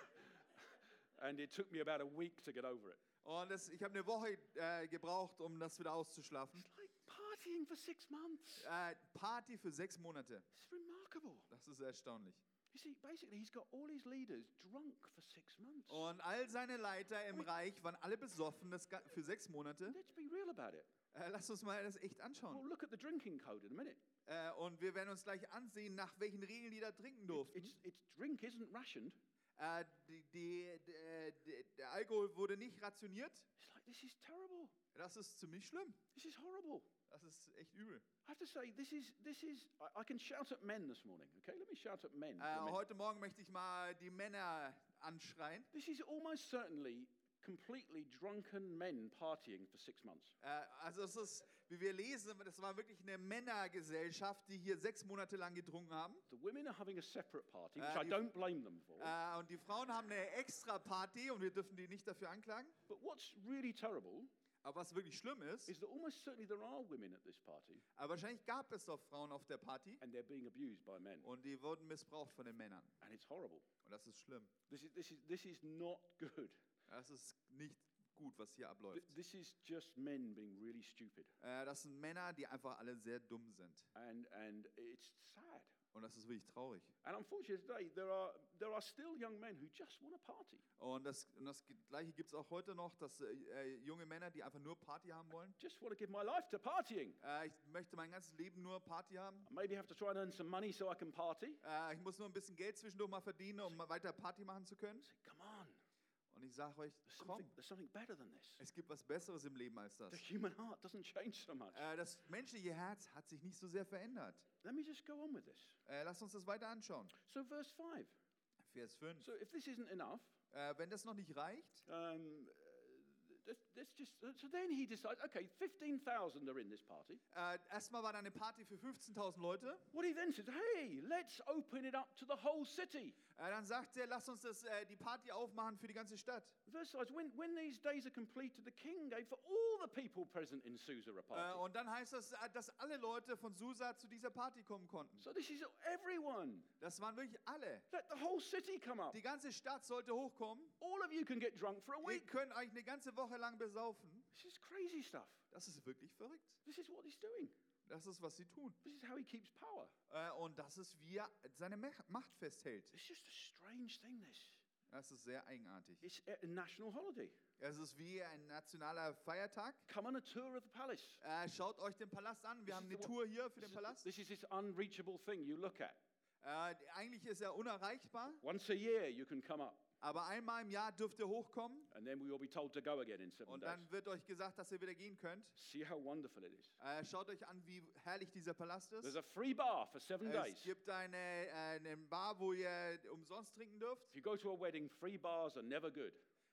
And it took me about a week to get over it. Und das, ich habe eine Woche äh, gebraucht, um das wieder auszuschlafen. It's like partying for six months. Äh, Party für sechs Monate. It's remarkable. Das ist erstaunlich. You see, basically, he's got all his leaders drunk for six months. Und all seine Leiter im Reich waren alle besoffen das, ga- für sechs Monate. Let's be real about it. Äh, lass uns mal das echt We'll anschauen. look at the drinking code in a minute. Äh, und wir werden uns gleich ansehen, nach welchen Regeln die da trinken durften. It's, it's drink isn't rationed. Äh, die, die, die, die, der Alkohol wurde nicht rationiert. It's like, this is terrible. Das ist ziemlich schlimm. This is horrible. Das ist echt übel. I have to say, this is, this is, I, I can shout at men this morning, okay? Let me shout at men. for Äh, a minute. heute Morgen möchte ich mal die Männer anschreien. This is almost certainly completely drunken men partying for six months. Äh, also es ist, wie wir lesen, das war wirklich eine Männergesellschaft, die hier sechs Monate lang getrunken haben. The women are having a separate party, which Uh, I you- don't blame them for. Äh, und die Frauen haben eine extra Party und wir dürfen die nicht dafür anklagen. But what's really terrible Aber was wirklich schlimm ist, is that almost certainly there are women at this party, aber wahrscheinlich gab es doch Frauen auf der Party and they're being abused by men, und die wurden missbraucht von den Männern. and it's horrible. Und das ist schlimm. This is, this is, this is not good. Das ist nicht gut, was hier Th- abläuft. This is just men being really stupid, Äh, das sind Männer, die einfach alle sehr dumm sind. and, and it's sad. Und das ist wirklich traurig. And unfortunately today, there are, there are still young men who just want to party. Und das, und das Gleiche gibt es auch heute noch, dass äh, äh, junge Männer, die einfach nur Party haben wollen. Just want to give my life to partying. Äh, ich möchte mein ganzes Leben nur Party haben. I maybe have to try and earn some money so I can party. Äh, ich muss nur ein bisschen Geld zwischendurch mal verdienen, um mal weiter Party machen zu können. Say, come on, Und ich sage euch, there's komm, something, there's something better than this. es gibt was Besseres im Leben als das. The human heart doesn't change so much. Äh, das menschliche Herz hat sich nicht so sehr verändert. Let me just go on with this. Äh, lasst uns das weiter anschauen. So, verse five. Vers fünf. So, if this isn't enough, Äh, wenn das noch nicht reicht, um, uh, let's, let's just. uh, So then he decides, okay, fifteen thousand are in this party. äh, erstmal war da eine Party für fünfzehntausend Leute. What he then says, hey, let's open it up to the whole city. Äh, dann sagt er, lass uns das, äh, die Party aufmachen für die ganze Stadt. Verse five, when, when these days are completed, the king gave for all the people present in Susa a Äh, party. und dann heißt das, äh, dass alle Leute von Susa zu dieser Party kommen konnten. So this is everyone. Das waren wirklich alle. Let the whole city come up. Die ganze Stadt sollte hochkommen. All of you can get drunk for a Ihr week. könnt euch eine ganze Woche lang besaufen. This is crazy stuff. Das ist wirklich verrückt. This is what he's doing. Das ist, was sie tun. This is how he keeps power. Äh, und das ist, wie er seine Mach- Macht festhält. It's just a strange thing, this. Das ist sehr eigenartig. It's a national holiday. Es ist wie ein nationaler Feiertag. Come on a tour of the palace. Äh, schaut euch den Palast an. Wir This haben is eine the Tour hier für This den is, Palast. this is this unreachable thing you look at. Äh, eigentlich ist er unerreichbar, Once a year you can come up, aber einmal im Jahr dürft ihr hochkommen. and then we will be told to go again in seven Und days. dann wird euch gesagt, dass ihr wieder gehen könnt. See how wonderful it is. Äh, schaut euch an, wie herrlich dieser Palast There's ist. a free bar for seven Es days. gibt eine, äh, eine Bar, wo ihr umsonst trinken dürft. If you go to a wedding, free bars are never good.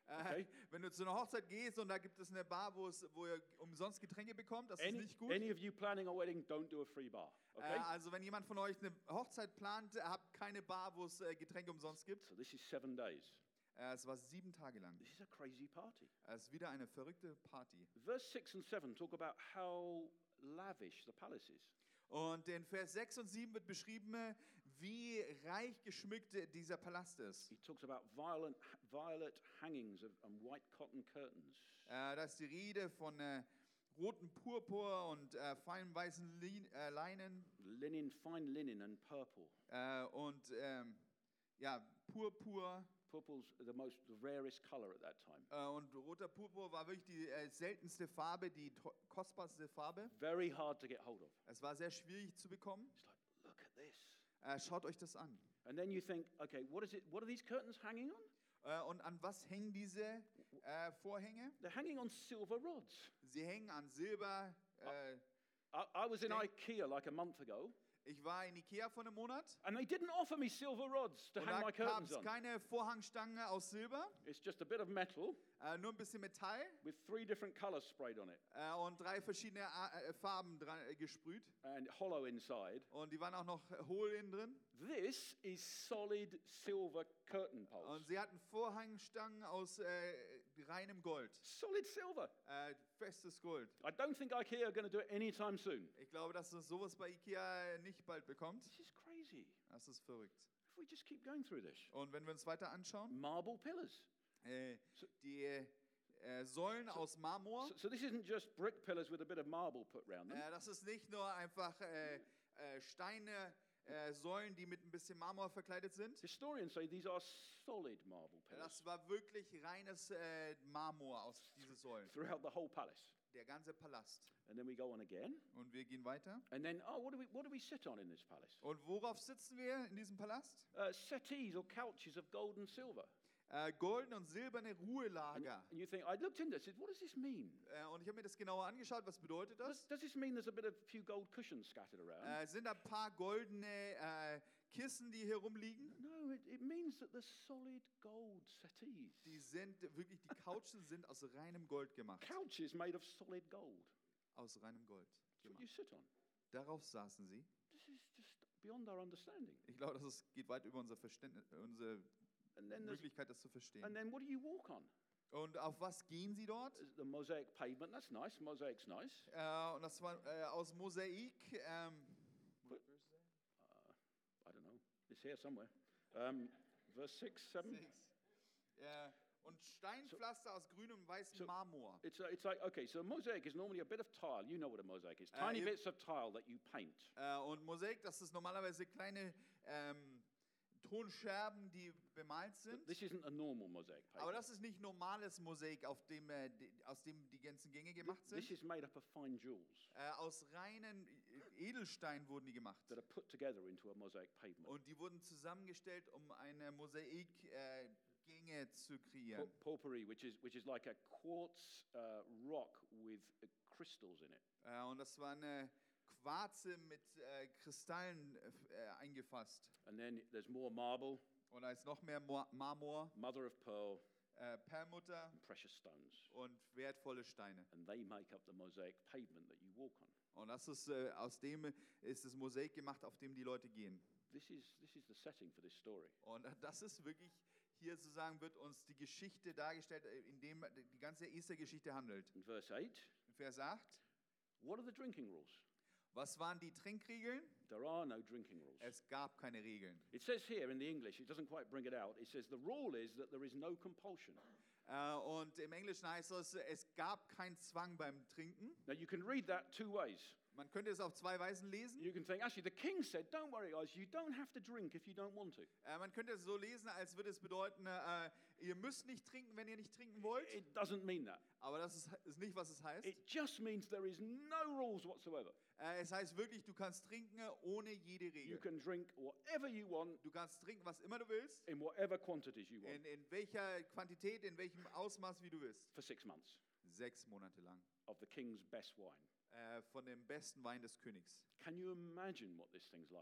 Äh, Okay. Wenn du zu einer Hochzeit gehst und da gibt es eine Bar, wo, es, wo ihr umsonst Getränke bekommt, das ist Any, nicht gut. any of you planning a wedding, don't do a free bar. Äh, Okay? also wenn jemand von euch eine Hochzeit plant, habt keine Bar, wo es äh, Getränke umsonst gibt. So this is seven days. Äh, es war sieben Tage lang. This is a crazy party. Es ist wieder eine verrückte Party. Verse six and seven talk about how lavish the palace is. Und in Vers sechs und sieben wird beschrieben, äh, wie reich geschmückt äh, dieser Palast ist. He talks about violent, violet hangings of, and white cotton curtains. Äh, da ist die Rede von äh, roten Purpur und äh, feinen weißen Lin äh, Leinen Linen, fine linen and purple. äh, und ähm, ja, Purpur. Purple's the most, the rarest color at that time. Äh, und roter Purpur war wirklich die äh, seltenste Farbe, die to- kostbarste Farbe. Very hard to get hold of. Es war sehr schwierig zu bekommen. It's like, look at this. Äh, schaut euch das an. And then you think, okay, what is it? What are these curtains hanging on? Äh, und an was hängen diese äh, Vorhänge? They're hanging on silver rods. Sie hängen an Silber. Äh, I, I was in Steak. IKEA like a month ago, ich war in Ikea vor einem Monat. and they didn't offer me silver rods to Und hang da my gab curtains es on. keine Vorhangstange aus Silber, It's just a bit of metal äh, nur ein bisschen Metall with three different colors sprayed on it äh, und drei verschiedene äh, Farben dran, äh, gesprüht. and hollow inside. Und die waren auch noch äh, hohl innen drin. This is solid silver curtain poles. Und sie hatten Vorhangstangen aus äh, reinem Gold. Solid silver. Äh, festes Gold. I don't think IKEA are going to do it anytime soon. Ich glaube, dass es sowas bei Ikea nicht bald bekommt. This is crazy. Das ist verrückt. If we just keep going through this. Und wenn wir uns weiter anschauen, Marble pillars. äh, die äh, Säulen aus Marmor, So, so this isn't just brick pillars with a bit of marble put round them. äh, das ist nicht nur einfach äh, äh, Steine, äh, Säulen, die mit ein bisschen Marmor verkleidet sind. Historians say these are solid marble pillars Das war wirklich reines äh, Marmor aus diesen Säulen. throughout the whole palace. Der ganze Palast. And then we go on again. Und wir gehen weiter. And then, oh, what do we, what do we sit on in this palace? Und worauf sitzen wir in diesem Palast? Uh, settees or couches of gold and silver. Äh, goldene und silberne And, Ruhelager. and you think, I looked into this, I said, what does this mean? Äh, und ich habe mir das genauer angeschaut. Was bedeutet Does, das? does this mean there's a bit of few gold cushions scattered around? Äh, sind da ein paar goldene äh, Kissen, die hier rumliegen? no, it, it means that there's solid gold settees. Die sind wirklich, die Couchen sind aus reinem Gold gemacht. Couches made of solid gold. Aus reinem Gold That's what you gemacht. sit on. Darauf saßen sie. This is just beyond our understanding. Ich glaube, das ist, geht weit über unser Verständnis, unsere And then, there's, Möglichkeit, das zu verstehen. and then what do you walk on? Und auf was gehen sie dort? The mosaic pavement, that's nice. Mosaic's nice. Äh, und das war äh, aus Mosaik. Ähm, Uh, I don't know. It's here somewhere. Um, verse six, seven. sechs. Äh, und Steinpflaster aus grünem und weißem so- Marmor. It's, uh, it's like, okay, so a mosaic is normally a bit of tile. You know what a mosaic is. Uh, Tiny you- bits of tile that you paint. Äh, und Mosaik, das ist normalerweise kleine ähm, Tonscherben, die bemalt sind. This isn't a normal mosaic Aber paper. das ist nicht normales Mosaik, auf dem, äh, die, aus dem die ganzen Gänge gemacht This sind. is made up of fine jewels Äh, aus reinen Edelstein wurden die gemacht. that are put together into a mosaic pavement. Und die wurden zusammengestellt, um eine Mosaik-Gänge äh, Gänge zu kreieren. Por- Porphyry, which is, which is like a quartz uh, rock with uh, crystals in it. Äh, und das war eine Quarze mit äh, Kristallen äh, eingefasst. And then there's more marble, Und da ist noch mehr Mo- Marmor, mother of pearl, äh, Perlmutter and precious stones. und wertvolle Steine. And they make up the mosaic pavement that you walk on. Und das ist, äh, aus dem ist das Mosaik gemacht, auf dem die Leute gehen. This is, this is the setting for this story. Und das ist wirklich, hier sozusagen wird uns die Geschichte dargestellt, äh, in dem die ganze Esther-Geschichte handelt. In verse eight, In Vers acht, what are the drinking rules? was waren die Trinkregeln? There are no drinking rules. Es gab keine Regeln. It says here in the English, it doesn't quite bring it out. It says the rule is that there is no compulsion. Äh, und im Englischen heißt es, es gab keinen Zwang beim Trinken. Now you can read that two ways. Man könnte es auf zwei Weisen lesen. You can think, actually, the king said, don't worry, guys, you don't have to drink if you don't want to. Äh, man könnte es so lesen, als würde es bedeuten, äh, ihr müsst nicht trinken, wenn ihr nicht trinken wollt. It doesn't mean that. Aber das ist, ist nicht, was es heißt. It just means there is no rules whatsoever. Äh, es heißt wirklich, du kannst trinken ohne jede You Regel. can drink whatever you want Du kannst trinken, was immer du willst, in whatever quantities you want in, in welcher Quantität, in welchem Ausmaß, wie du willst. for six months Sechs Monate lang. of the king's best wine. Äh, von dem besten Wein des Königs. Can you imagine what this thing's like?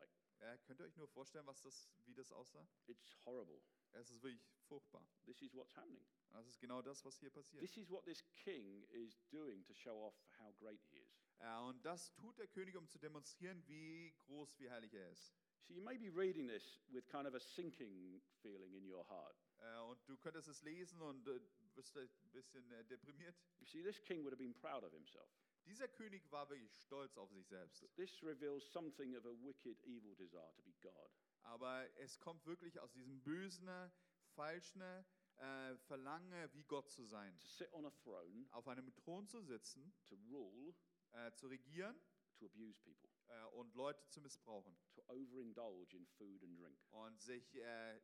Äh, könnt ihr euch nur vorstellen, was das, wie das aussah? It's horrible. Es ist wirklich furchtbar. This is what's happening. Das ist genau das, was hier passiert. This is what this king is doing to show off how great he is. Äh, und das tut der König, um zu demonstrieren, wie groß, wie herrlich er ist. So you may be reading this with kind of a sinking feeling in your heart. Äh, und du könntest es lesen und äh, wirst ein bisschen äh, deprimiert. You see, this king would have been proud of himself. Dieser König war wirklich stolz auf sich selbst. But this reveals something of a wicked, evil desire to be God. Aber es kommt wirklich aus diesem bösen, falschen äh, Verlangen, wie Gott zu sein. To sit on a throne, Auf einem Thron zu sitzen, to rule, äh, zu regieren to abuse people, äh, und Leute zu missbrauchen. to overindulge in food and drink. Und sich äh,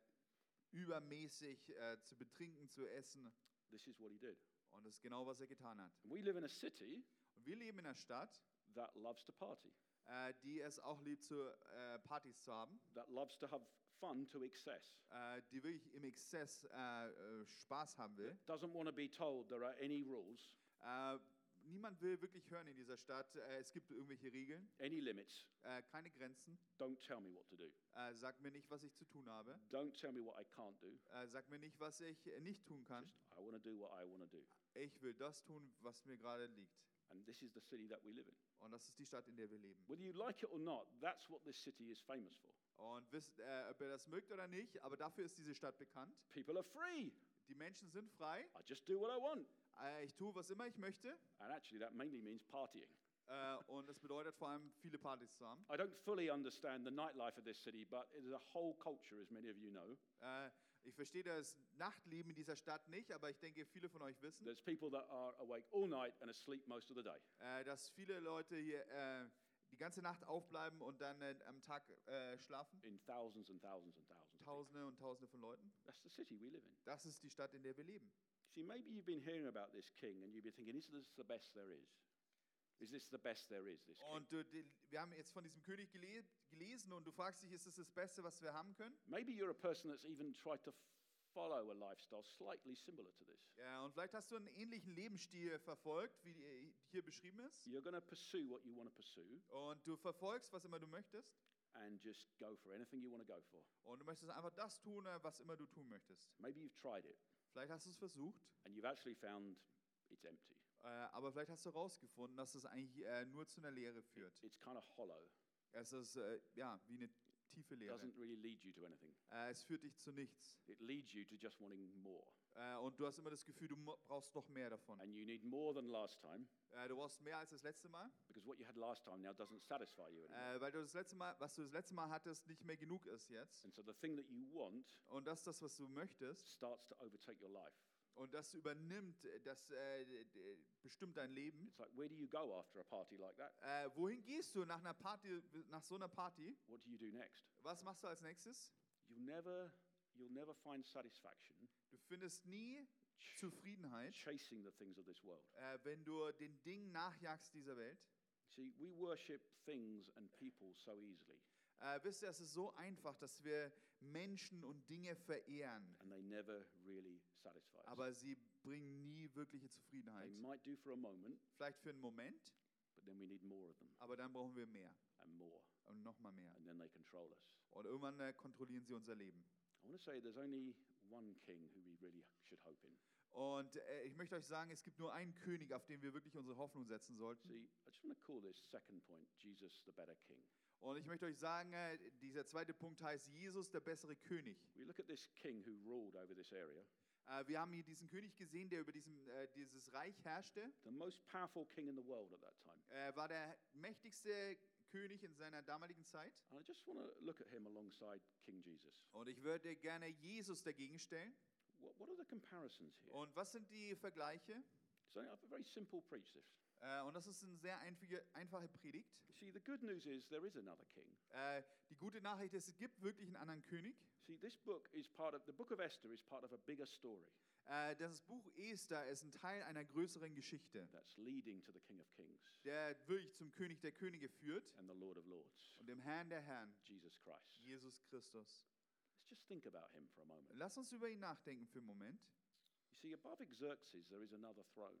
übermäßig äh, zu betrinken, zu essen. This is what he did. Und das ist genau, was er getan hat. And we live in a city Und wir leben in einer Stadt, that loves to party, äh, die es auch liebt, zu, äh, Partys zu haben, that loves to have fun to excess. äh, die wirklich im Exzess äh, äh, Spaß haben will. Doesn't want to be told there are any rules, Äh, niemand will wirklich hören in dieser Stadt, äh, es gibt irgendwelche Regeln, any limits. äh, keine Grenzen. Don't tell me what to do. Äh, sag mir nicht, was ich zu tun habe. Don't tell me what I can't do. Äh, sag mir nicht, was ich äh, nicht tun kann. Just, I want to do what I want to do. Ich will das tun, was mir gerade liegt. And this is the city that we live in. Und das ist die Stadt, in der wir leben. Whether you like it or not, that's what this city is famous for. Und wisst, äh, ob ihr das mögt oder nicht, aber dafür ist diese Stadt bekannt. People are free. Die Menschen sind frei. I just do what I want. Äh, ich tue, was immer ich möchte. And actually, that mainly means partying. Äh, und das bedeutet vor allem, viele Partys zu haben. I don't fully understand the nightlife of this city, but it is a whole culture, as many of you know. Äh, ich verstehe das Nachtleben in dieser Stadt nicht, aber ich denke, viele von euch wissen, There's people that are awake all night and asleep most of the day. äh, dass viele Leute hier äh, die ganze Nacht aufbleiben und dann äh, am Tag äh, schlafen. In thousands and thousands and thousands. of people. Tausende und Tausende von Leuten. That's the city we live in. Das ist die Stadt, in der wir leben. See, maybe you've been hearing about this king and you've been thinking, is this the best there is? Is this the best there is, this king? Und du, die, wir haben jetzt von diesem König gele gelesen und du fragst dich, ist es das Beste, was wir haben können? Maybe you're a person that's even tried to follow a lifestyle slightly similar to this. Ja, und vielleicht hast du einen ähnlichen Lebensstil verfolgt, wie die- hier beschrieben ist. You're going to pursue what you want to pursue Und du verfolgst, was immer du möchtest. and just go for anything you want to go for. Und du möchtest einfach das tun, äh, was immer du tun möchtest. Maybe you've tried it Vielleicht hast du es versucht, and you've actually found it's empty. äh, aber vielleicht hast du herausgefunden, dass es eigentlich äh, nur zu einer Leere führt. It's kind of hollow. Es ist äh, ja wie eine tiefe Leere. Doesn't really lead you to anything. Äh, es führt dich zu nichts. It leads you to just wanting more. Äh, und du hast immer das Gefühl, du mo- brauchst noch mehr davon. And you need more than last time Äh, du brauchst mehr als das letzte Mal, because what you had last time now doesn't satisfy you anymore. äh, weil du das letzte Mal, was du das letzte Mal hattest, nicht mehr genug ist jetzt. And so the thing that you want Und das ist das, was du möchtest. starts to overtake your life. Und das übernimmt, äh, das äh, d- d- bestimmt dein Leben. It's like, where do you go after a party like that? Äh, wohin gehst du nach einer Party, nach so einer Party? What do you do next? Was machst du als nächstes? You'll never, you'll never find satisfaction Du findest nie Zufriedenheit, chasing the things of this world. äh, wenn du den Dingen nachjagst dieser Welt. See, we worship things and people so easily, Äh, wisst ihr, es ist so einfach, dass wir Menschen und Dinge verehren, and they never really satisfy us. aber sie bringen nie wirkliche They Zufriedenheit. might do for a moment, Vielleicht für einen Moment, but then we need more of them aber dann brauchen wir mehr and more, und nochmal mehr. and then they control us. Und irgendwann äh, kontrollieren sie unser Leben. I want to say there's only one king who we really should hope in. Und äh, ich möchte euch sagen, es gibt nur einen König, auf den wir wirklich unsere Hoffnung setzen sollten. See, I just want to call this second point Jesus the better king. Und ich möchte euch sagen, äh, dieser zweite Punkt heißt Jesus, der bessere König. We look at this king who ruled over this area, Äh, wir haben hier diesen König gesehen, der über diesem, äh, dieses Reich herrschte. the most powerful king in the world at that time. Er war der mächtigste König in seiner damaligen Zeit. And I just want to look at him alongside King Jesus. Und ich würde gerne Jesus dagegen stellen. What, what are the comparisons here? Und was sind die Vergleiche? So I've very simple preach this. Äh, und das ist eine sehr einfache, einfache Predigt. See, the good news is there is another king. Äh, die gute Nachricht ist, es gibt wirklich einen anderen König. See, this book is part of, the book of Esther is part of a bigger story Äh, das Buch Esther ist ein Teil einer größeren Geschichte, that's leading to the King of Kings der wirklich zum König der Könige führt and the Lord of Lords, und dem Herrn der Herren, Jesus Christ. Jesus Christus. Let's just think about him for a moment. Lass uns über ihn nachdenken für einen Moment. You see, above Xerxes, there is another throne.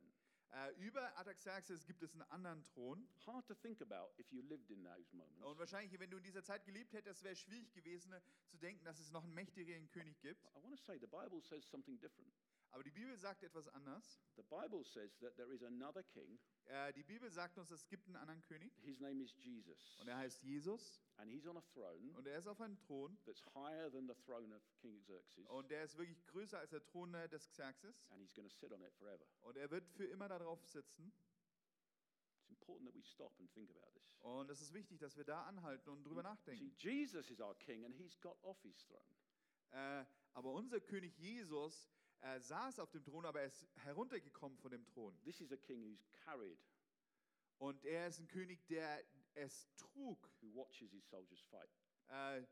Äh, über Artaxerxes gibt es einen anderen Thron. Hard to think about if you lived in those moments. Und wahrscheinlich, wenn du in dieser Zeit gelebt hättest, wäre es schwierig gewesen, zu denken, dass es noch einen mächtigeren König gibt. I want to say the Bible says something different. Aber die Bibel sagt etwas anders. The Bible says that there is another king. Äh, die Bibel sagt uns, es gibt einen anderen König. His name is Jesus. Und er heißt Jesus. And he's on a throne Und er ist auf einem Thron. that's higher than the throne of King Xerxes. Und der ist wirklich größer als der Thron äh, des Xerxes. And he's going to sit on it forever. Und er wird für immer darauf sitzen. It's important that we stop and think about this. Und es ist wichtig, dass wir da anhalten und drüber See, nachdenken. Jesus is our king and he's got off his throne. Äh, aber unser König Jesus äh, saß auf dem Thron, aber er ist heruntergekommen von dem Thron. This is a king who's carried, Und er ist ein König, der es trug. who watches his soldiers fight. Äh,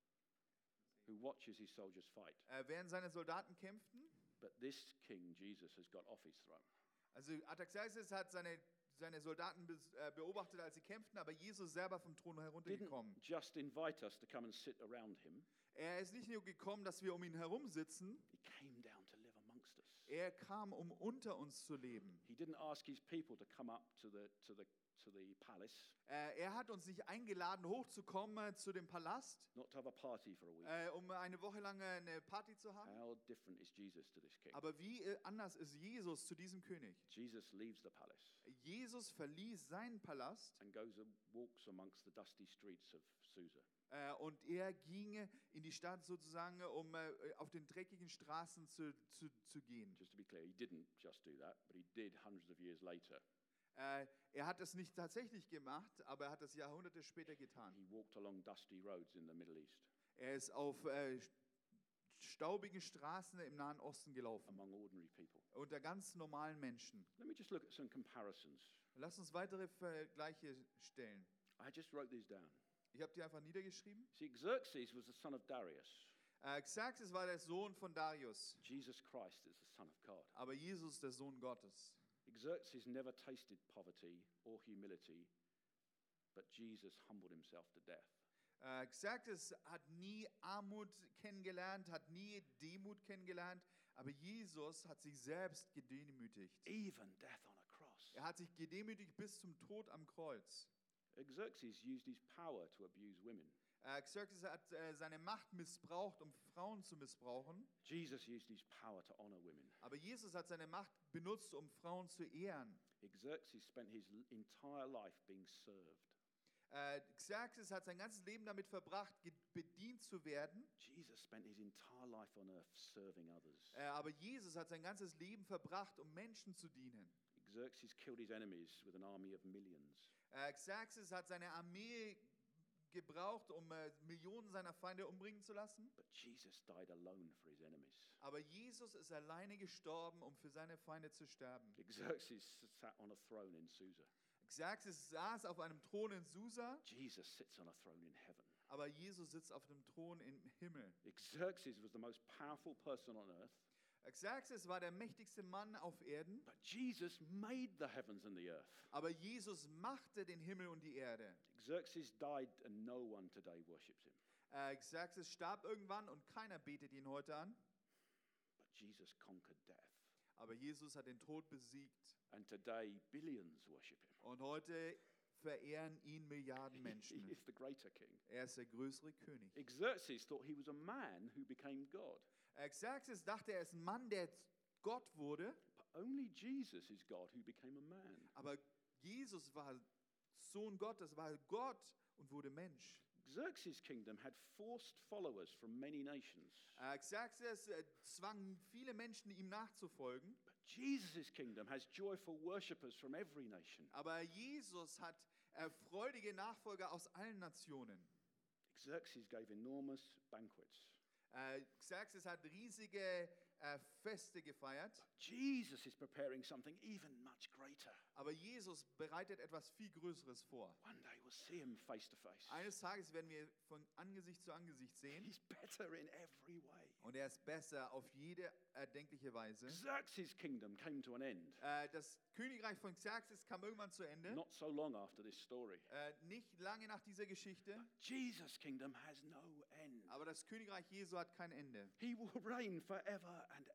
Who watches his soldiers fight. äh, während seine Soldaten kämpften. But this king, Jesus, has got off his throne. Also Artaxerxes hat seine, seine Soldaten bes- äh, beobachtet, als sie kämpften, aber Jesus selber vom Thron Didn't heruntergekommen. just invite us to come and sit around him. Er ist nicht nur gekommen, dass wir um ihn herum sitzen. He came down to live amongst us. Er kam, um unter uns zu leben. He didn't ask his people to come up to the to the to the palace, Äh, er hat uns nicht eingeladen, hochzukommen äh, zu dem Palast, not to have a party for a week. äh, um eine Woche lang äh, eine Party zu haben. How different is Jesus to this king? Aber wie äh, anders ist Jesus zu diesem König? Jesus leaves the palace Jesus verließ seinen Palast and goes and walks amongst the dusty streets of Susa. äh, und er ging in die Stadt sozusagen, um äh, auf den dreckigen Straßen zu, zu, zu gehen. Just to be clear, he didn't just do that, but he did hundreds of years later. Äh, er hat es nicht tatsächlich gemacht, aber er hat es Jahrhunderte später getan. He walked along dusty roads in the Middle East Er ist auf äh, staubigen Straßen im Nahen Osten gelaufen, among ordinary people. unter ganz normalen Menschen. Let me just look at some comparisons. Lass uns weitere Vergleiche stellen. I just wrote these down. Ich habe die einfach niedergeschrieben. See, Xerxes was the son of Darius. Äh, Xerxes war der Sohn von Darius, Jesus Christ is the son of God. aber Jesus der Sohn Gottes. Xerxes never tasted poverty or humility, but Jesus humbled himself to death. Äh, Xerxes hat nie Armut kennengelernt, hat nie Demut kennengelernt, aber Jesus hat sich selbst gedemütigt. Even death on a cross. Er hat sich gedemütigt bis zum Tod am Kreuz. Xerxes used his power to abuse women. Äh, Xerxes hat äh, seine Macht missbraucht, um Frauen zu missbrauchen. Jesus used his power to honor women. Aber Jesus hat seine Macht benutzt, um Frauen zu ehren. Xerxes spent his l- entire life being served. Äh, Xerxes hat sein ganzes Leben damit verbracht, ge- bedient zu werden. Jesus spent his entire life on earth serving others. Äh, aber Jesus hat sein ganzes Leben verbracht, um Menschen zu dienen. Xerxes killed his enemies with an army of millions. Äh, Xerxes hat seine Armee gebraucht, um äh, Millionen seiner Feinde umbringen zu lassen. But Jesus died alone for his enemies. Aber Jesus ist alleine gestorben, um für seine Feinde zu sterben. Xerxes sat on a throne in Susa. Xerxes saß auf einem Thron in Susa, Jesus sits on a throne in heaven. aber Jesus sitzt auf dem Thron im Himmel. Xerxes was the most powerful person on earth, Xerxes war der mächtigste Mann auf Erden, but Jesus made the heavens and the earth. aber Jesus machte den Himmel und die Erde. Xerxes died and no one today worships him. Äh, Xerxes starb irgendwann und keiner betet ihn heute an, But Jesus conquered death. aber Jesus hat den Tod besiegt. And today billions worship him. Und heute verehren ihn Milliarden He Menschen. is the greater king. Er ist der größere König. Xerxes thought he was a man who became God. Äh, Xerxes dachte, er ist ein Mann, der Gott wurde, But only Jesus is God who became a man. aber Jesus war Sohn Gottes, war Gott und wurde Mensch. Xerxes' kingdom had forced followers from many nations. Äh, Xerxes äh, zwang viele Menschen, ihm nachzufolgen, But Jesus' kingdom has joyful worshippers from every nation. aber Jesus hat äh, freudige Nachfolger aus allen Nationen. Xerxes gave enormous banquets. Äh, Xerxes hat riesige äh, Feste gefeiert, Jesus is preparing something even much greater. aber Jesus bereitet etwas viel Größeres vor. One day we'll see him face to face. Eines Tages werden wir von Angesicht zu Angesicht sehen He's better in every way. und er ist besser auf jede erdenkliche Weise. Xerxes' kingdom came to an end. Äh, das Königreich von Xerxes kam irgendwann zu Ende, Not so long after this story. äh, nicht lange nach dieser Geschichte, Jesus' kingdom has no end. aber das Königreich Jesu hat kein Ende. He will reign forever and ever.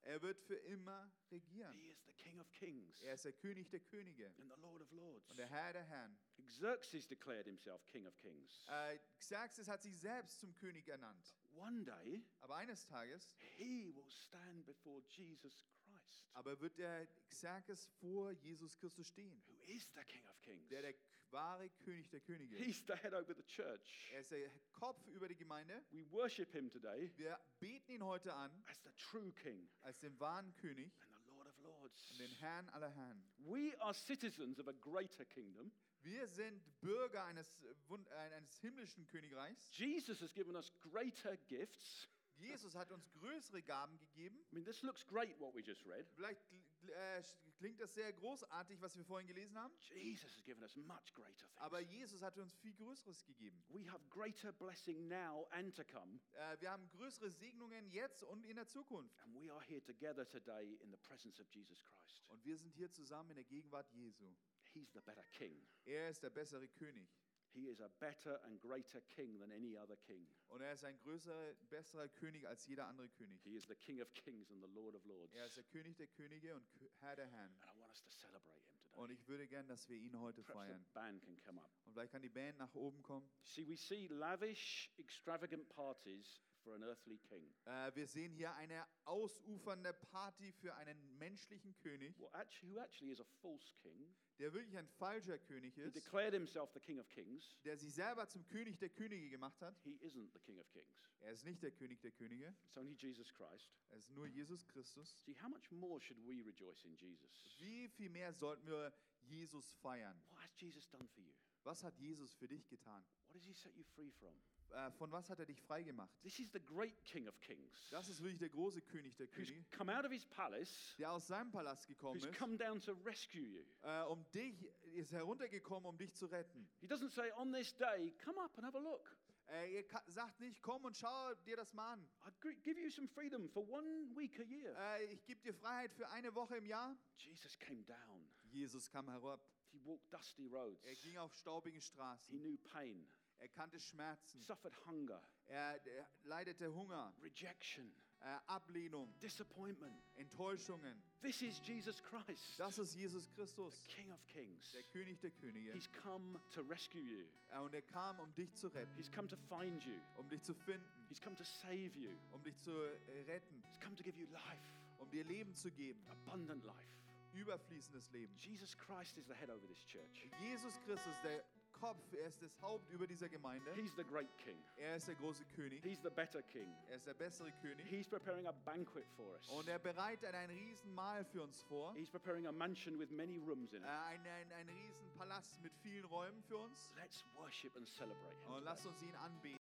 Er wird für immer regieren. He is the King of Kings Er ist der König der Könige and the Lord of Lords. und der Herr der Herren. Xerxes declared himself King of Kings. Äh, Xerxes hat sich selbst zum König ernannt. One day, Aber eines Tages he will stand before Jesus Christ, aber wird der Xerxes vor Jesus Christus stehen. who is the King of Kings. Der der wahre König der Könige. He's the head over the church. Er ist der Kopf über die Gemeinde. We worship him today Wir beten ihn heute an as the true King als den wahren König and the Lord of Lords. und den Herrn aller Herren. We are citizens of a greater kingdom. Wir sind Bürger eines, äh, Wund- äh, eines himmlischen Königreichs. Jesus has given us greater gifts. Jesus hat uns größere Gaben gegeben. I mean, this looks great, what we just read. Vielleicht gl- äh, klingt das sehr großartig, was wir vorhin gelesen haben. Jesus has given us much greater Aber things. Jesus hat uns viel Größeres gegeben. We have greater blessing now and to come. Äh, wir haben größere Segnungen jetzt und in der Zukunft. And we are here together today in the presence of Jesus Christ. Und wir sind hier zusammen in der Gegenwart Jesu. He's the better king. Er ist der bessere König. He is a better and greater king than any other king. Und er ist ein größerer, besserer König als jeder andere König. He is the King of kings and the Lord of lords. Er ist der König der Könige und Kö- Herr der Herren. And I want us to celebrate him today. Und ich würde gern, dass wir ihn heute Perhaps feiern. the band can come up. Und vielleicht kann die Band nach oben kommen. See, we see lavish, extravagant parties for an earthly king. Äh, wir sehen hier eine ausufernde Party für einen menschlichen König, Well, actually, who actually is a false king. der wirklich ein falscher König He ist, declared himself the King of Kings. der sich selber zum König der Könige gemacht hat. He isn't the King of Kings. Er ist nicht der König der Könige, It's only Jesus Christ. er ist nur Jesus Christus. See, how much more should we rejoice in Jesus? Wie viel mehr sollten wir Jesus feiern? What has Jesus done for you? Was hat Jesus für dich getan? What has he set you free from? Äh, von was hat er dich freigemacht? This is the great King of Kings. Das ist wirklich der große König der Who's Könige, come out of his palace, der aus seinem Palast gekommen who's ist, come down to rescue you. äh, um dich, ist heruntergekommen, um dich zu retten. He doesn't say, on this day, come up and have a look. Äh, er ka- sagt nicht, komm und schau dir das mal an. I gr- give you some freedom for one week a year. Äh, ich gebe dir Freiheit für eine Woche im Jahr. Jesus came down. Jesus kam herab. He walked dusty roads. Er ging auf staubigen He Straßen. knew pain, Er kannte Schmerzen. suffered hunger, Er, er leidete Hunger, rejection, äh, Ablehnung, disappointment. Enttäuschungen. This is Jesus Christ, Das ist Jesus Christus, the King of Kings. der König der Könige. He's come to rescue you. Äh, Und er kam, um dich zu retten, He's come to find you. um dich zu finden, He's come to save you. um dich zu äh, retten, He's come to give you life, um dir Leben zu geben, abundant life. überfließendes Leben. Jesus Christ is the head over this church. Jesus Christus, der Kopf, er ist das Haupt über dieser Gemeinde. He's the great king. Er ist der große König. He's the better king. Er ist der bessere König. He's preparing a banquet for us. Und er bereitet ein Riesenmahl für uns vor. He's preparing a mansion with many rooms in Äh, it. Ein, ein, ein Riesenpalast mit vielen Räumen für uns. Let's worship and celebrate him Und today. lasst uns ihn anbeten.